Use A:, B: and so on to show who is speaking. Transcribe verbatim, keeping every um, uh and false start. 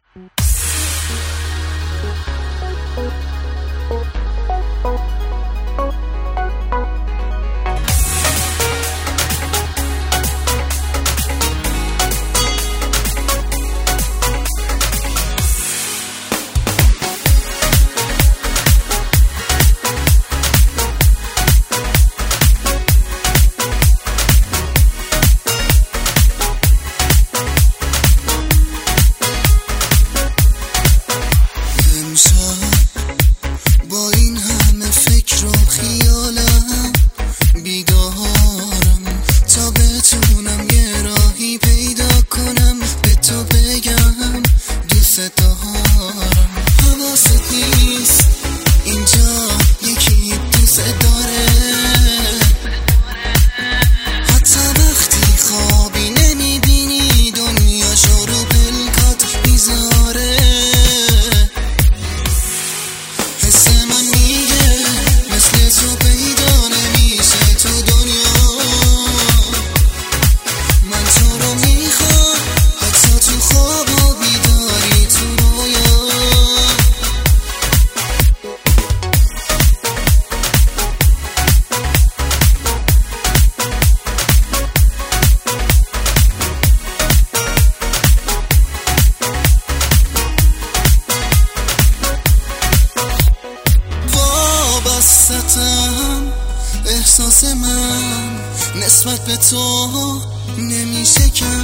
A: با این همه فکر و خیالم بیدارم تا بتونم یه راهی پیدا کنم به تو بگم دوست دارم. حواست نیست اینجا یکی دوست داره، حتی وقتی خوابی نمیبینی دنیاشو رو پلکات میذاره. حس من میگه مثل تو پیدا نمیشه تو دنیا. من تو رو میخوام حتی تو خواب و بیداری تو رویا. وابستم احساس من نسبت به تو نمیشه کم.